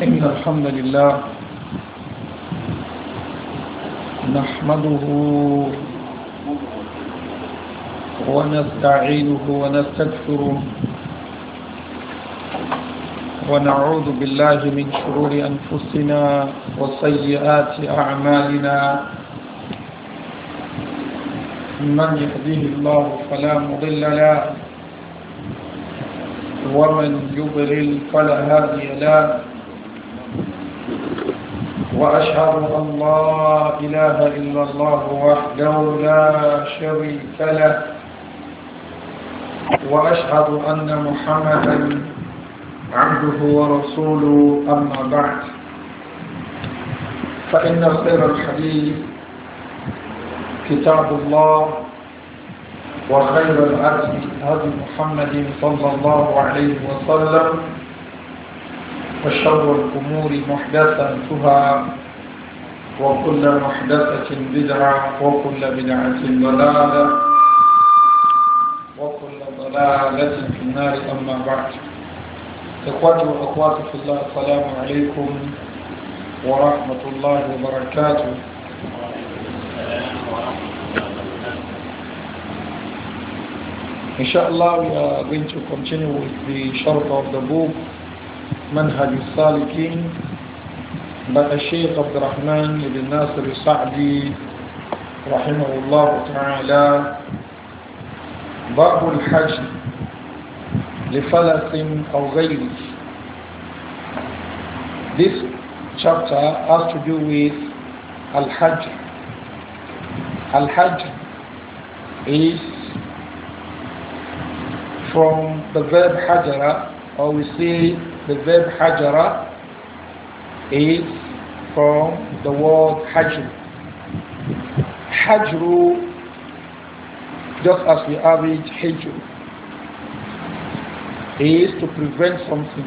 إن الحمد لله نحمده ونستعينه ونستغفره ونعوذ بالله من شرور أنفسنا وسيئات أعمالنا من يهديه الله فلا مضل له ومن يضلل فلا هادي له وأشهد أن لا إله إلا الله وحده لا شريك له وأشهد أن محمدا عبده ورسوله أما بعد فإن خير الحديث كتاب الله وخير الهدي هدي محمد صلى الله عليه وسلم وشر الأمور محدثاتها وكل محدثة بدعة وكل بدعة ضلالة وكل ضلالة في النار أما بعد إخواتي وأخواتي في الله السلام عليكم ورحمة الله وبركاته. Inshallah, we are going to continue with the sharh of the book Manhaj al-Salikin by Shaykh Abdul Rahman ibn Nasir al-Sa'di rahimahullah ta'ala. باب الحج لفلس أو غيره. This chapter has to do with Al-Hajj. Al-Hajj is from the verb hajara, or we say the verb hajara is from the word hajr. Hajru, just as we have it, hijr, is to prevent something.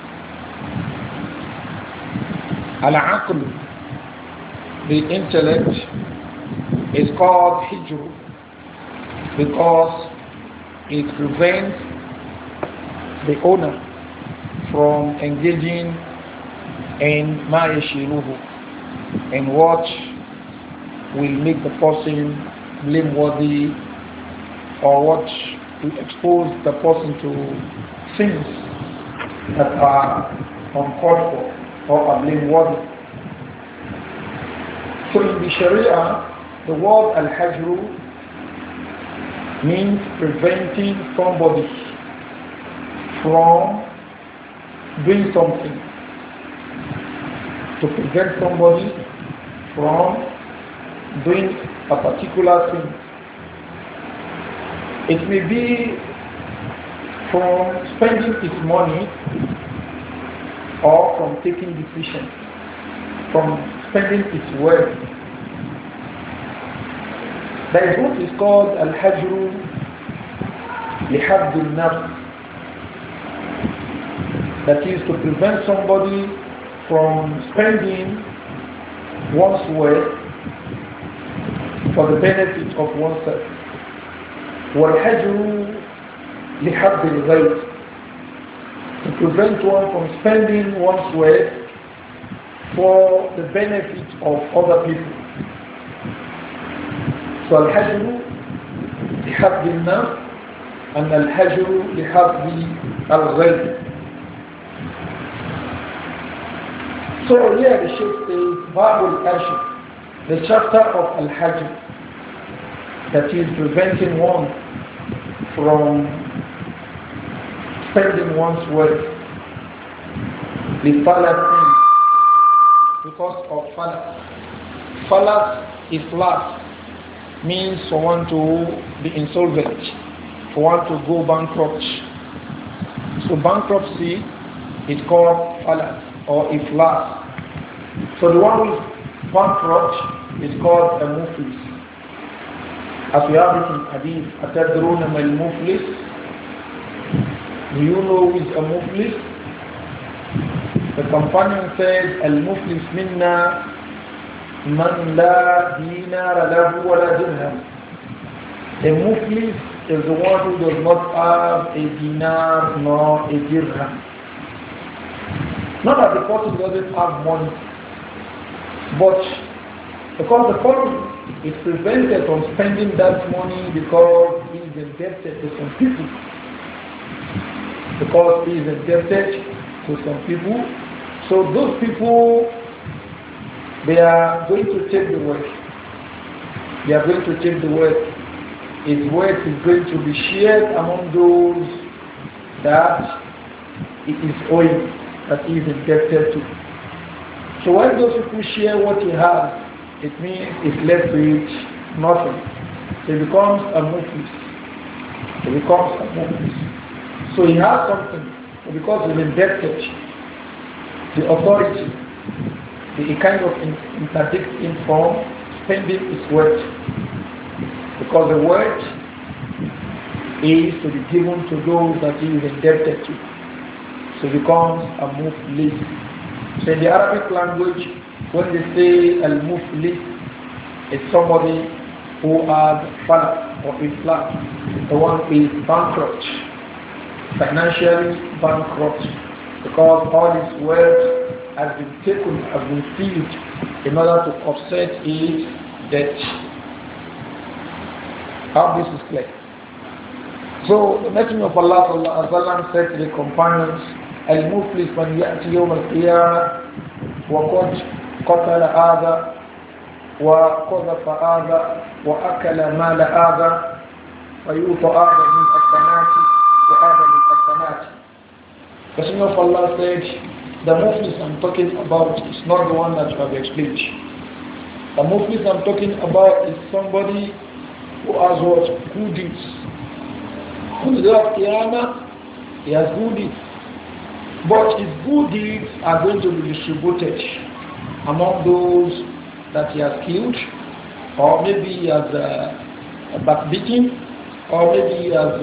Al-aql, the intellect, is called hijr because it prevents the owner from engaging in ma yashiruhu, in what will make the person blameworthy or what will expose the person to things that are uncalled for or are blameworthy. So in the Sharia, the word al-hajru means preventing somebody from doing something. To prevent somebody from doing a particular thing. It may be from spending his money or from taking decisions, from spending his wealth. There is what is called al-hajru lihabd al-nafs, that is to prevent somebody from spending one's wealth for the benefit of oneself. Wal-hajru lihabd al-ghayr, to prevent one from spending one's wealth for the benefit of other people. So al-hajru lihabd al-nafs and al-hajru lihabd al-ghayr. So here the Shaykh says, Babul Hajj, the chapter of Al-Hajj, that is preventing one from spending one's wealth, because of falas. Falas is last, means for one to be insolvent, for one to go bankrupt. So bankruptcy is called falas or iflas. So the one who is bankrupt is called a muflis. As we have it in hadith, أَتَدْرُونَ مَا الْمُفْلِسِ, do you know who is a muflis? The companion says, Al-muflis minna man la dinara lahu wa la dirham. A muflis is the one who does not have a dinar nor a dirham. Not that the person doesn't have money, but because the person is prevented from spending that money because he is indebted to some people. Because he is indebted to some people. So those people, they are going to take the wealth. They are going to take the wealth. His wealth is going to be shared among those that he is owing, that he is indebted to. So when those people share what he has, it means it's left with nothing. So it becomes a muflis. It becomes a muflis. So he has something, but because he's indebted, the authority, they kind of interdict him from spending his wealth. Because the wealth is to be given to those that he is indebted to. So it becomes a muflis. So in the Arabic language, when they say al-muflis, it's somebody who has fallen or iflas. The one is bankrupt, financially bankrupt, because all his wealth has been taken, has been seized in order to offset his debt. How this is clear. So the Messenger of Allah sallallahu alaihi wasallam said to the companions, المفلس من يأتي يوم القيامة وقد قتل هذا وقذف هذا وأكل مال هذا فيوطى هذا من الحسنات وهذا من الحسنات. The Messenger of Allah said, the muflis I'm talking about is not the one that you have explained. The muflis I'm talking about is somebody who has what? Good deeds. On the day of Qiyamah, he has good deeds. But his good deeds are going to be distributed among those that he has killed, or maybe he has backbeaten, or maybe he has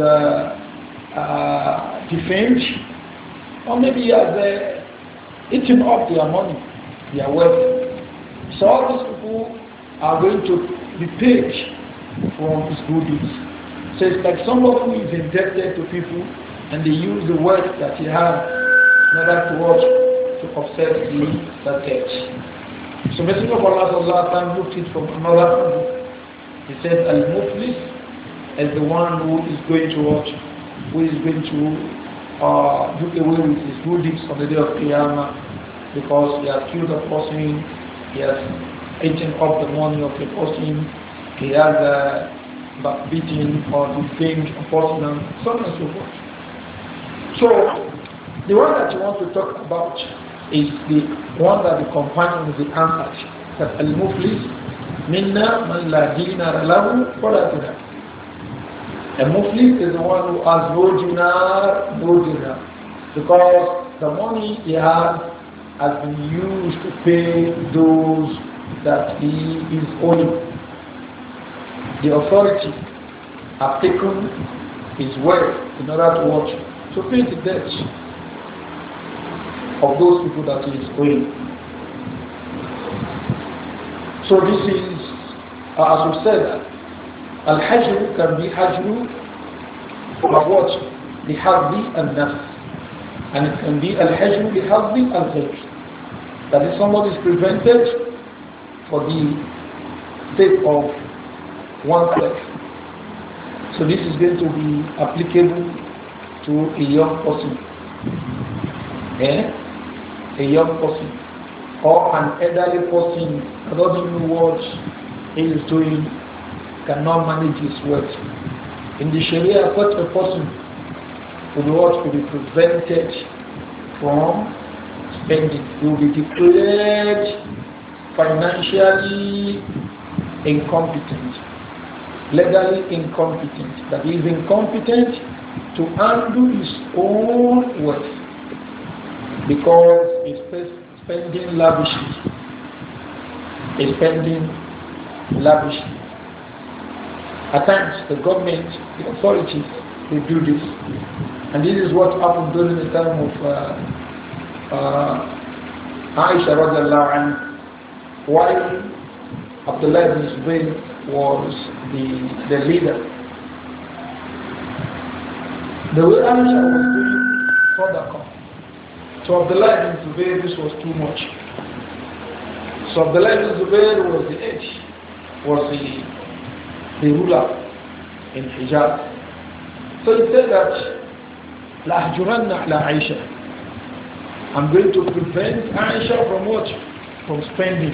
defamed, or maybe he has eaten up their money, their wealth. So all these people are going to be paid from his good deeds. So it's like somebody who is indebted to people and they use the wealth that he has in order to watch, to offset the debt. So Messenger of Allah sallallahu alaihi wasallam looked it from another angle. He said, Al-Muflis is the one who is going to watch, who is going to do away with his good deeds on the day of Qiyamah because he has killed a person, he has eaten up the money of the person, he has beaten or defamed a person, and so on and so forth. So the one that you want to talk about is the one that the companions answered. That al-muflis minna man la dinar lahu wa la dinar. A muflis is the one who has no dinar, because the money he has been used to pay those that he is owing. The authority have taken his wealth in order to watch, to pay the debt of those people that he is owing. So this is, as we said, al-hajru can be hajru of what? The hadhi and nafs. And it can be al-hajru the hadhi al-ghayr. That is, somebody is prevented for the sake of oneself. So this is going to be applicable to a young person. A young person or an elderly person that doesn't know what he is doing, cannot manage his wealth. In the Sharia, such a person would be prevented from spending. He will be declared financially incompetent, legally incompetent. That he is incompetent to handle his own wealth, because he's spending lavishly. He's spending lavishly. At times, the government, the authorities, they do this. And this is what happened during the time of Aisha radiallahu anha, while Abdullah ibn Zubayr was the leader. The way Aisha was doing sadaqah So Abdullah ibn Zubayr, this was too much. So Abdullah ibn Zubayr was the edge, was the ruler in Hijaz. So he said that لَأَحْجُرَنَّ عَلَى عَيْشَةٍ, I'm going to prevent Aisha from what? From spending.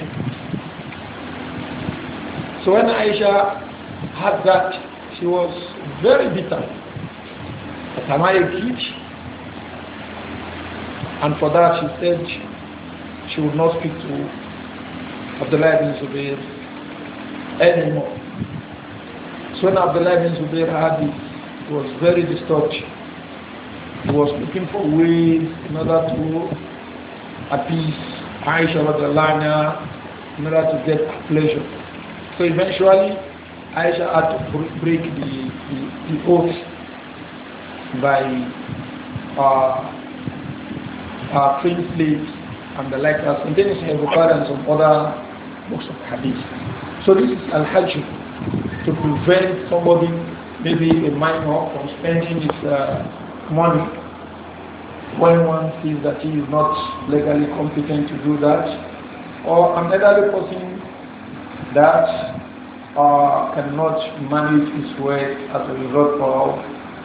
So when Aisha had that, she was very bitter. But am I a kid? And for that she said she would not speak to Abdullah ibn Zubayr anymore. So when Abdullah ibn Zubayr had this, he was very disturbed. He was looking for ways in order to appease Aisha radiallahu anha, in order to get pleasure. So eventually Aisha had to break the oath by trained slaves and the like as. And then it's in Bukhari and some other books of hadith. So this is al-hajj, to prevent somebody, maybe a minor, from spending his money when one sees that he is not legally competent to do that, or an elderly person that cannot manage his wealth as a result of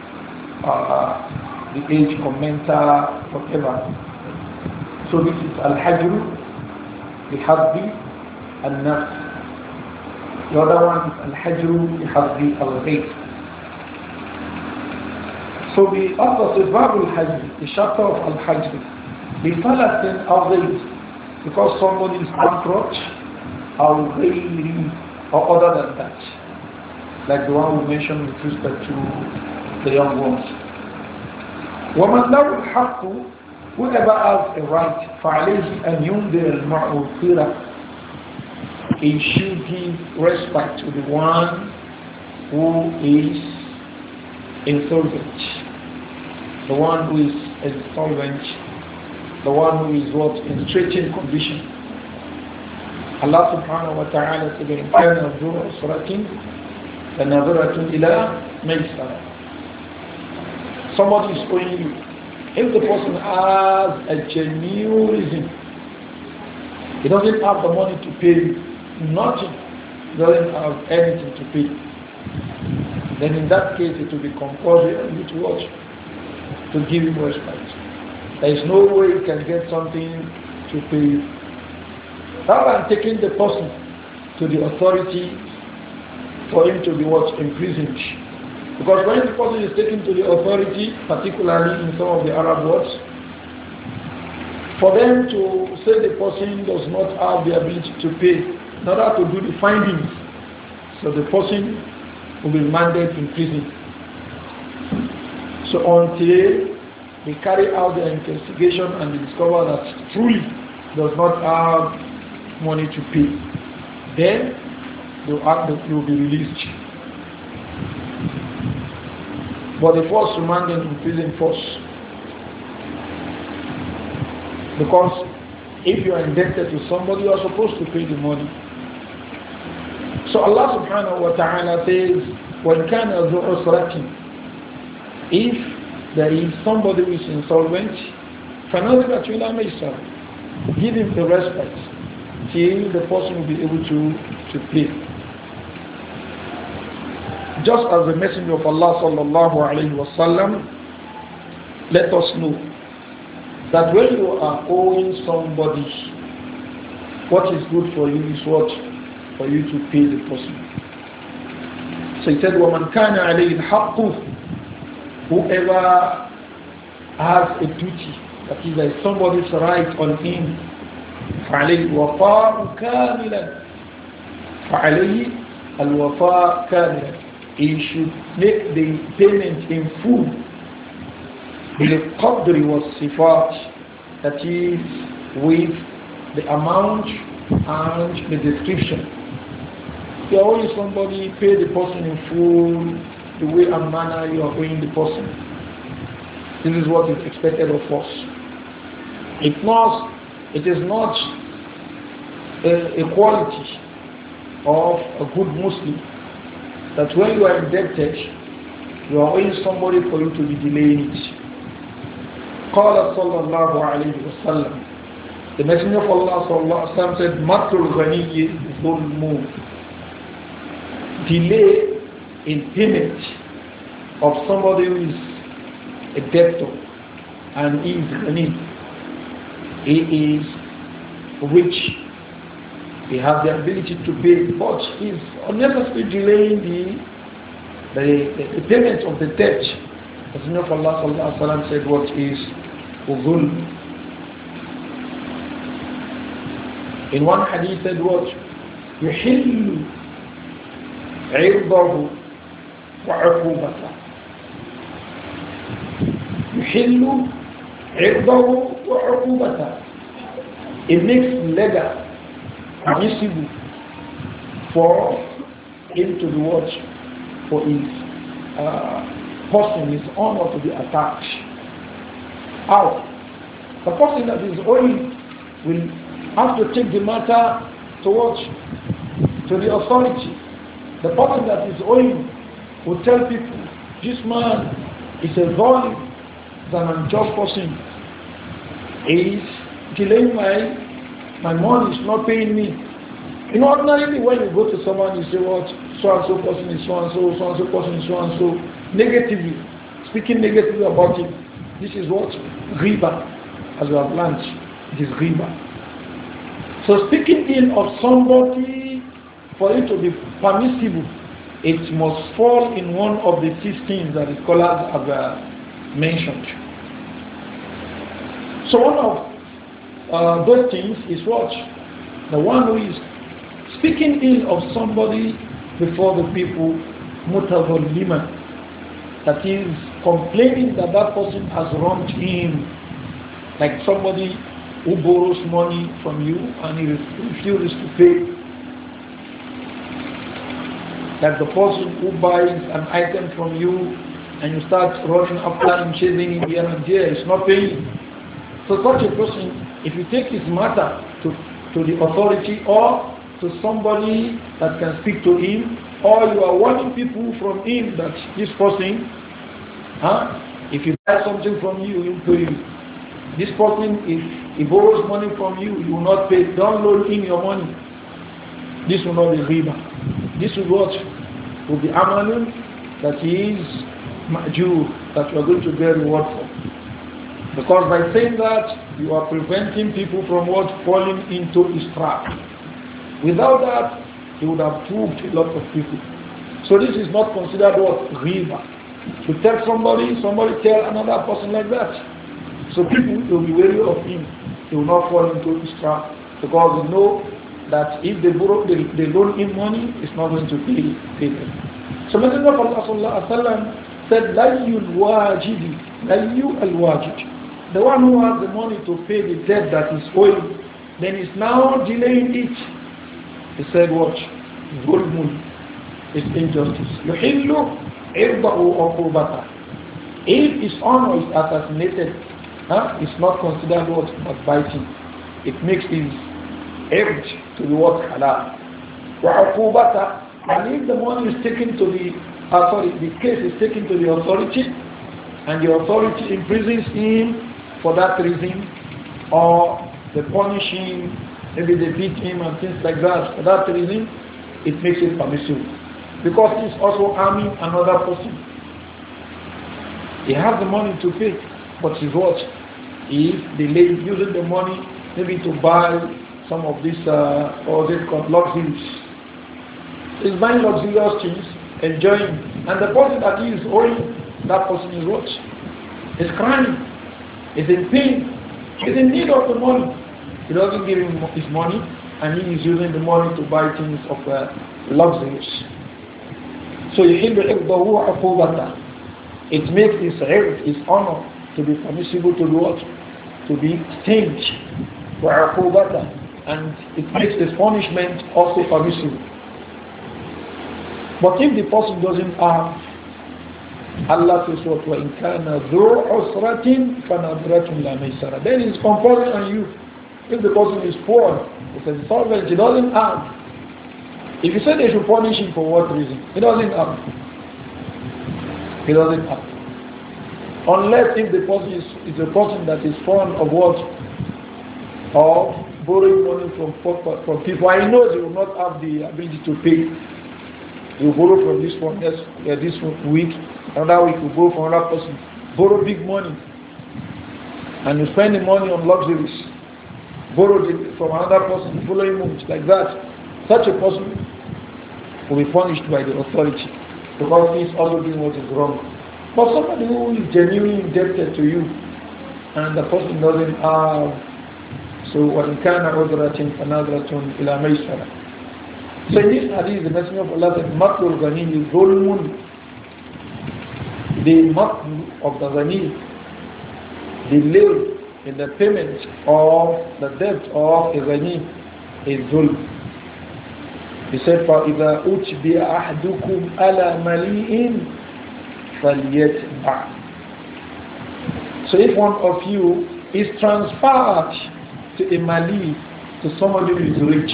the age commenter, whatever. So this is al-hajru, the hadbi, al-nafs. The other one is al-hajru, the hadbi, al-ghayt. So the author says, Babu al-Hajj, the chapter of al-Hajj, the Palestine al-Ghayt, because somebody is bankrupt, al-Ghayri, or other than that, like the one we mentioned with respect to the young ones. وَمَنْ لَهُ الْحَقُّ, whoever has a right, فَعَلَيْهِ أَنْ يُنْذِرَ الْمَعْرُوفِرَ, he should give respect to the one who is insolvent. The one who is insolvent, the one who is what? In straitened condition. Allah subhanahu wa ta'ala said, إِنْ كَانَ ذُو عُسْرَةٍ فَنَظِرَةٌ إِلَى مَيْسَرَةٍ. Somebody is owing you. If the person has a genuine reason, he doesn't have the money to pay nothing, doesn't have anything to pay, then in that case it will be compulsory on you to watch, to give him respect. There is no way you can get something to pay you. Rather than taking the person to the authority for him to be what? Imprisoned. Because when the person is taken to the authority, particularly in some of the Arab words, for them to say the person does not have the ability to pay, in order to do the findings, so the person will be mandate in prison. So until they carry out their investigation and they discover that truly does not have money to pay, then they will be released. But the first remanded in prison first. Because if you are indebted to somebody, you are supposed to pay the money. So Allah subhanahu wa ta'ala says, وَإِنْ كَانَ ذُو عُسْرَةٍ, if there is somebody who is insolvent, فَنَظِرَةٌ إِلَى مَيْسَرَةٍ, give him the respect till the person will be able to pay. Just as the Messenger of Allah sallallahu alayhi wa sallam let us know that when you are owing somebody, what is good for you is what? For you to pay the person. So he said, وَمَنْ كَانَ عَلَيْهِ الْحَقُّ, whoever has a duty, that is, there is somebody's right on him, فَعَلَيْهِ الْوَفَاءُ كَامِلًا, فَعَلَيْهِ الْوَفَاءُ كَامِلًا, he should make the payment in full, بِالْقَدْرِ وَالصِّفَاتِ, that is, with the amount and the description. If you are owing somebody, pay the person in full, the way and manner you are owing the person. This is what is expected of us. It is not a quality of a good Muslim that when you are indebted, you are owing somebody for you to be delaying it. قال صلى الله عليه وسلم, the Messenger of Allah صلى الله عليه وسلم said, مَطْلُ الْغَنِيِّ ظُلْمُ, delay in payment of somebody who is a debtor and he is ghani, he is rich, he has the ability to pay, but he is unnecessarily delaying the payment of the debt. The Messenger of Allah صلى الله عليه وسلم said, what is ظلm? In one hadith said what? يحل عرضه وعقوبته. يحل عرضه وعقوبته. It makes legal, permissible for him to be watched, for his person, his honor to be attacked. How? The person that is owing will have to take the matter to watch to the authority. The person that is owing will tell people, this man is a violent, an unjust person. He is delaying my money, is not paying me. You know, ordinarily when you go to someone, you say what, so and so person is so and so, so and so person is so and so, negatively, speaking negatively about him. This is what? Riba, as we have learned. It is riba. So speaking ill of somebody, for it to be permissible, it must fall in one of the 16 that the scholars have mentioned. So one of those things is what? The one who is speaking ill of somebody before the people, mutawallima, that is complaining that that person has wronged him, like somebody who borrows money from you and he refuses to pay. Like the person who buys an item from you and you start running after him, chasing him here and there, he's not paying. So such a person, if you take his matter to the authority or to somebody that can speak to him, or you are warning people from him that this person, if you buy something from you, he'll pay you. This person, if he borrows money from you, you will not pay. Don't loan him your money. This will not be riba. This will what? Will be amalun, that is ma'jur, that you are going to get reward for. Because by saying that, you are preventing people from what? Falling into his trap. Without that, he would have duped a lot of people. So this is not considered what? Riba. To tell somebody tell another person like that. So people will be wary of him. They will not fall into his trap because they know that if they loan him money, it's not going to pay them. So Messenger of Allah sallallahu alaihi wasallam said, "Layyul wajidi, layyu al-wajid." The one who has the money to pay the debt that is owing, then is now delaying it. He said, "What? Zulmun is injustice. Yuhillu irdahu uqubata." If his honor is assassinated, it's not considered what? Backbiting. It makes his urge to be what? Halal. وَعُقُوبَةً. And if the money is taken to the case is taken to the authority, and the authority imprisons him for that reason, or they punish him, maybe they beat him and things like that, for that reason, it makes it permissible. Because he's also harming another person. He has the money to pay, but he's what? He's delayed using the money maybe to buy some of this, or they call luxuries. He's buying luxurious things, enjoying, and the person that he is owing, that person is what? He's crying, he's in pain, he's in need of the money. He doesn't give him his money, and he is using the money to buy things of luxuries. So it makes his honor to be permissible to do what? To be stained. And it makes his punishment also permissible. But if the person doesn't have, Allah says what? وَإِنْ كَانَ ذُو عُسْرَةٍ فَنَظْرَةٌ إِلَى مَيْسَرَةٍ. Then it's compulsory on you. If the person is poor, it's a solvent, he doesn't have. If you say they should punish him for what reason? He doesn't have. He doesn't have. Unless if the person is a person that is fond of what? Of borrowing money from people. I know they will not have the ability to pay. You borrow from this one this week, another week you borrow from another person. Borrow big money. And you spend the money on luxuries. Borrow it from another person the following month, like that. Such a person will be punished by the authority because he is also doing what is wrong. But somebody who is genuinely indebted to you and the person doesn't have, so وَإِنْ كَانَ عُذْرَةٍ فَنَظْرَةٌ إِلَى مَيْسَرَةٍ. So in this hadith, the Messenger of Allah said, مَطْلُ الْغَنِيِّ ظُلْمٌ. The matl of the ghani, delay in the payment of the debt of a ghani is zulm. He said, فَإِذَا أُتْبِعَ أَحْدُكُمْ أَلَى مَلِيءٍ فَلْيَتْبَعْ. So if one of you is transferred to a mali, to somebody who is rich,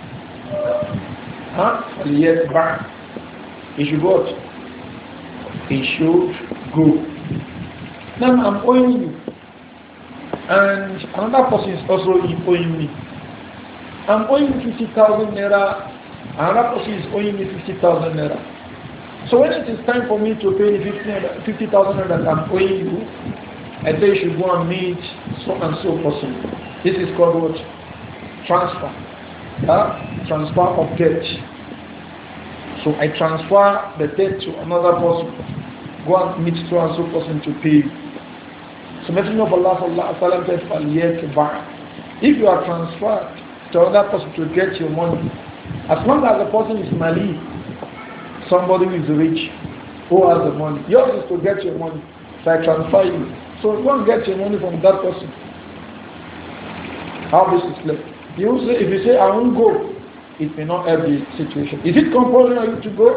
فَلْيَتْبَعْ. He should what? He should go. Now I'm owing you, and another person is also owing me. I'm owing you 50,000 naira, another person is owing me 50,000 naira. So when it is time for me to pay the 50,000 naira that I'm owing you, I say you should go and meet so and so person. This is called what? Transfer. Transfer of debt. So I transfer the debt to another person. Go and meet so and so person to pay. So Messenger of Allah sallallahu alaihi wasallam said, "Faliyatba." If you are transferred to another person to get your money, as long as the person is mali, somebody who is rich, who has the money, yours is to get your money. So I transfer you. So you won't get your money from that person. How this is left? You say, if you say I won't go, it may not help the situation. Is it compulsory on you to go?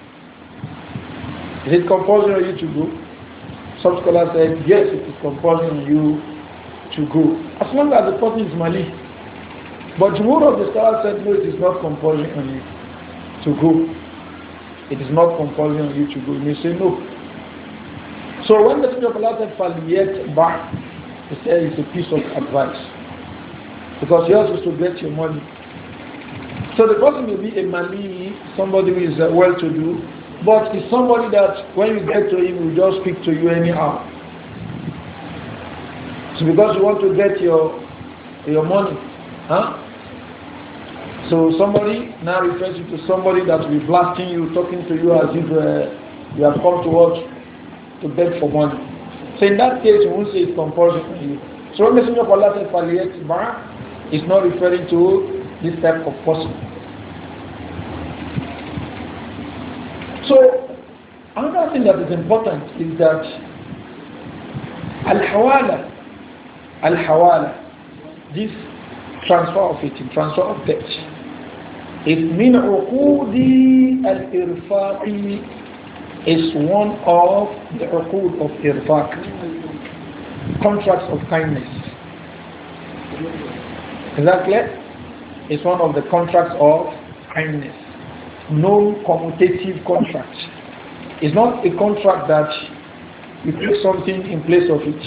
Is it compulsory on you to go? Some scholars said, yes, it is compulsory on you to go. As long as the person is Mali. But more of the scholars said, no, it is not compulsory on you to go. It is not compulsory on you to go. You may say no. So when the Messenger of Allah said, Faliyat Ba', he said it's a piece of advice. Because yours is to get your money. So the person may be a Mali, somebody who is well-to-do, but it's somebody that when you get to him, will just speak to you anyhow. So because you want to get your money, so somebody now refers you to somebody that will be blasting you, talking to you as if you have come to watch, to beg for money. So in that case, you won't say it's compulsory on you. So when Messenger of Allah said, Faliyat Ba', is not referring to this type of person. So, another thing that is important is that Al-Hawala, this transfer of it, transfer of debt, is min uqudi al-irfaqi, is one of the uqud of irfaq, contracts of kindness. Is that clear? It's one of the contracts of kindness. Non-commutative contract. It's not a contract that you put something in place of it.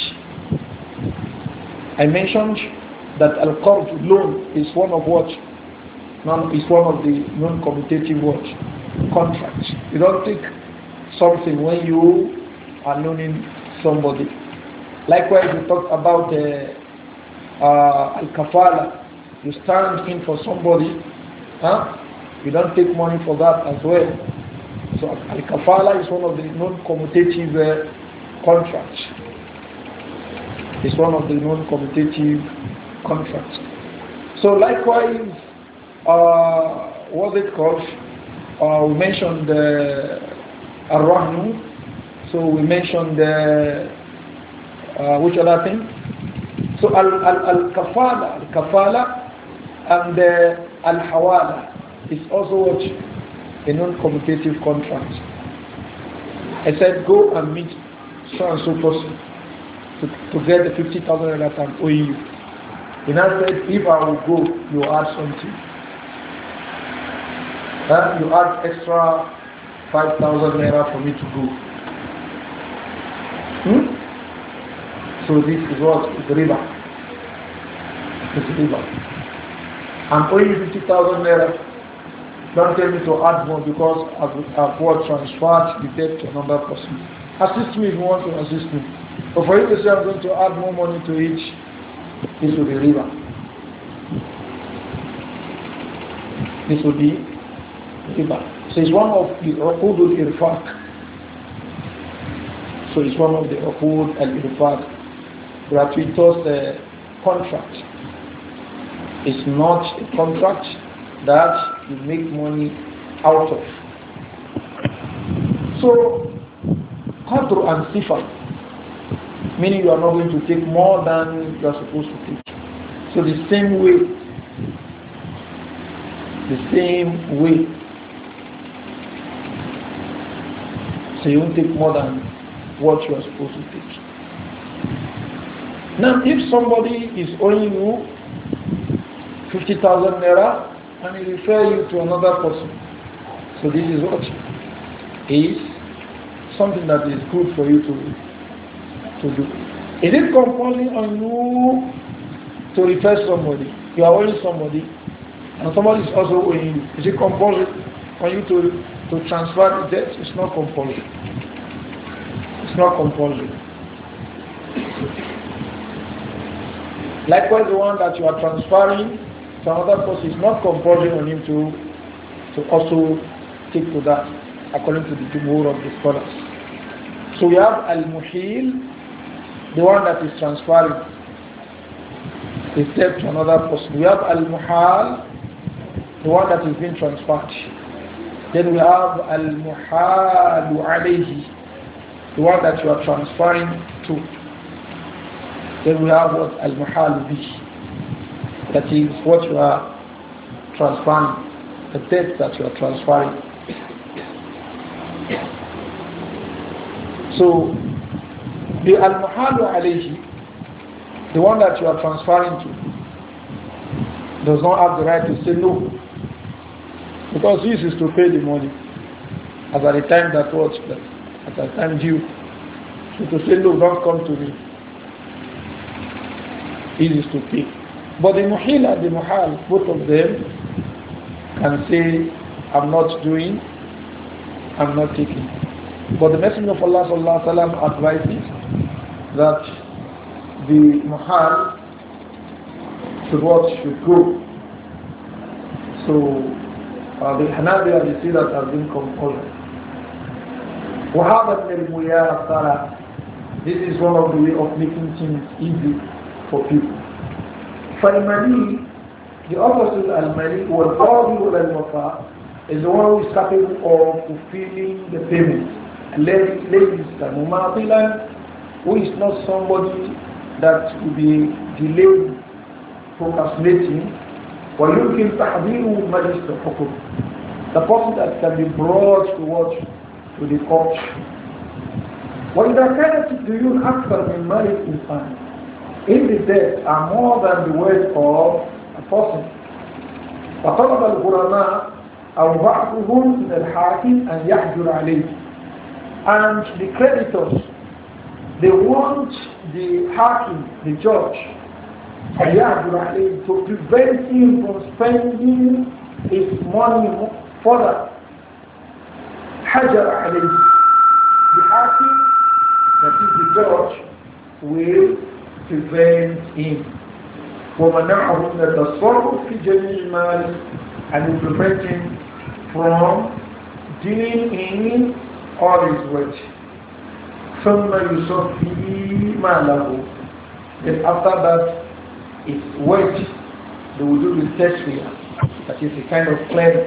I mentioned that al-qard loan is one of what? Is one of the non-commutative what? Contracts. You don't take something when you are loaning somebody. Likewise, we talked about al-kafala. You stand in for somebody, you don't take money for that as well. So al-kafala is one of the non-commutative contracts. It's one of the non-commutative contracts. So likewise, what's it called? We mentioned ar-rahnu. So we mentioned which other thing? So al-kafala and al-hawala is also what? A non-commutative contract. I said go and meet so and so person to get the 50,000 that I'm owing you. And I said if I will go, you add something. You add extra 5,000 naira for me to go. So this is what is riba. It's riba. I'm owing you 50,000 naira. Don't tell me to add more because I've transferred the debt to another person. Assist me if you want to assist me. But for you to say I'm going to add more money to it, this will be riba. This will be riba. So it's one of the uqud al-irfaq. So it's one of the uqud al-irfaq. Gratuitous contract. It's not a contract that you make money out of. So, qadr and sifa, meaning you are not going to take more than you are supposed to take. So the same way, so you won't take more than what you are supposed to take. Now, if somebody is owing you 50,000 naira and he refer you to another person, so this is what is something that is good for you to do. Is it compulsory on you to refer somebody? You are owing somebody and somebody is also owing you. Is it compulsory on you to transfer the debt? It's not compulsory. It's not compulsory. Likewise, the one that you are transferring to another person is not compulsory on him to also take to that, according to the jumhur of the scholars. So we have al-muhil, the one that is transferring his debt to another person. We have al-muhal, the one that is being transferred. Then we have al-muhalu alayhi, the one that you are transferring to. Then we have what al-muhalu bih, that is what you are transferring, the debt that you are transferring. So the al-muhalu alayhi, the one that you are transferring to, does not have the right to say no, because this is to pay the money as at the time at the time due. So to say no, don't come to me, it is to pay. But the muhil and the muhal, both of them can say, I'm not doing, I'm not taking. But the Messenger of Allah sallallahu alaihi wasallam advises that the muhal should go. So the Hanabiya, they see that as being compulsory. وَهَذَا مِنَ الْمُيَاسَرَةِ, this is one of the way of making things easy for people. فالمالي, the opposite al-mali wal-qadi wal-wafa, is the one who is capable of fulfilling the payment. Who is not somebody that will be delayed, procrastinating. ويمكن تحضيره مجلس الحكم, the person that can be brought to the court. وإذا كانت الديون أكثر من مال الإنسان, if the debts are more than the wealth of a person, فطلب الغرماء أو بعضهم من الحاكم أن يحجر عليه, and the creditors, they want the hakim, the judge, أن يحجر عليه, to prevent him from spending his money further. حجر عليه, the hakim, that is the judge, will prevent him. ومنعه من التصرف في جميع مال, and will prevent him from dealing in all his wealth. ثم يصفي ماله, then after that his wealth, they will do the tasfiyah, that is a kind of cleansing.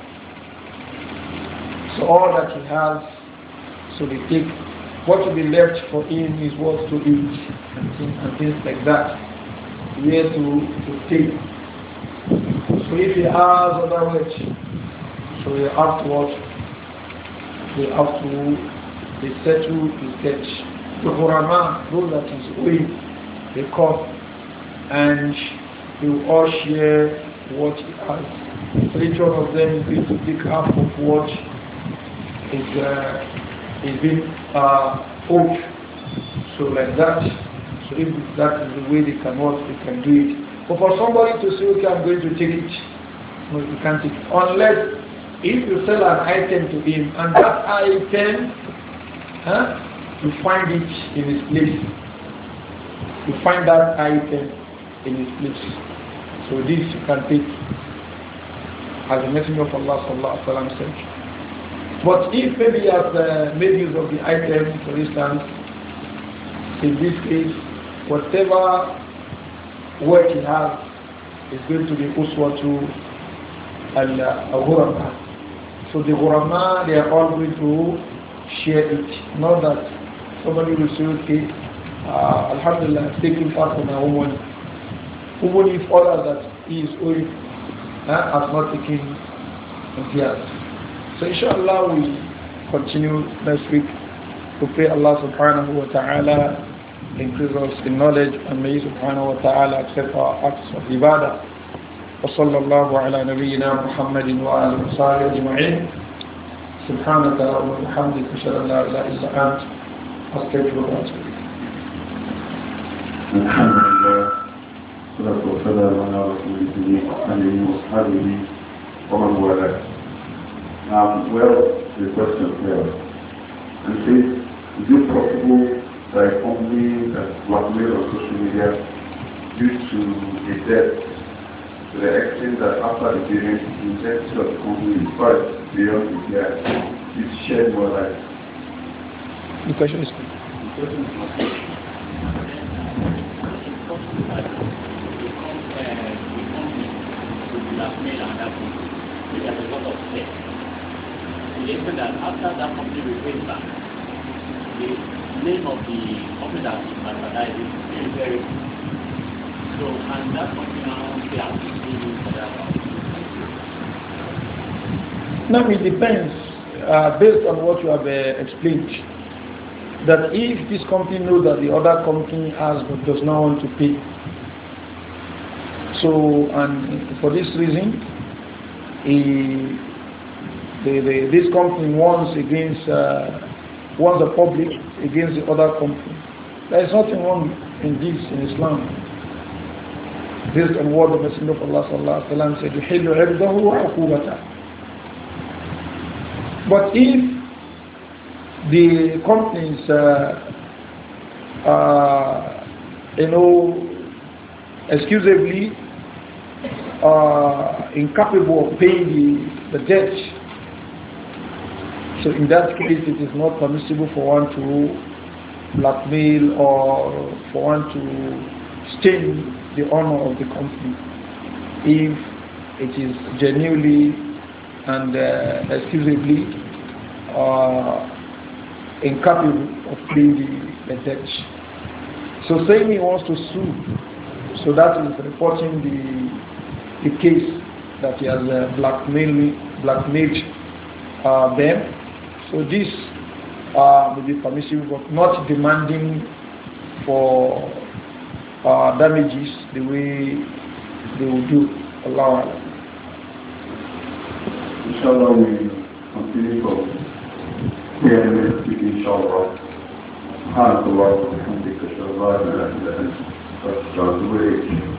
So all that he has, so they take what will be left for him is what to eat and things like that, where to take. So if he has other wealth, so they have to watch, they have to settle his debt. The Qur'an, those that is owing, they come and they will all share what he has. So each one of them is going to take half of what is being owed. So like that. So if that is the way they can work, they can do it. But for somebody to say, okay, I'm going to take it, no, you can't take it. Unless if you sell an item to him and that item, you find it in his place. You find that item in his place. So this you can take as the Messenger of Allah sallallahu alaihi wasallam said. But if maybe he has made use of the item, for instance, in this case, whatever work he has is going to be uswatu al-ghurama. So the ghurama, they are all going to share it. Not that somebody will say, okay, alhamdulillah, taking part of my own money. Even if others that he is owing has not taken theirs. So inshallah we continue next week to pray Allah subhanahu wa ta'ala increase us in knowledge and may subhanahu wa ta'ala accept our acts of ibadah. وصلى الله على نبينا محمد وآله وصحبه أجمعين سبحانك اللهم وبحمدك أشهد أن لا إله إلا أنت أستغفرك وأتوب إليك. الحمد لله والصلاة والسلام على رسول الله وآله وصحبه ومن والاه. Well, the question here, and says, is it possible that a company that blackmail on social media due to a debt to the extent that after the payment, the integrity of the company is quite beyond the year, it shed more light? The question is that after that company repays back, the name of the company that is advertising is very good. So, and that company now pay out for that. Now it depends, based on what you have explained, that if this company knows that the other company has but does not want to pay, so and for this reason, this company warns the public against the other company. There is nothing wrong in this in Islam. Based on what the Messenger of Allah sallallahu alaihi wasallam said, يُحِلُّ عِرْضَهُ وَعُقُوبَتَهُ. But if the companies, excusably incapable of paying the debt, so in that case it is not permissible for one to blackmail or for one to stain the honor of the company if it is genuinely and excusably incapable of paying the debt. So saying he wants to sue, so that is reporting the case that he has blackmailed them. So this will be permissible, but not demanding for damages the way they will do. Allah. Inshallah, we continue from here next week, inshallah. SubhanAllah, alhamdulillah,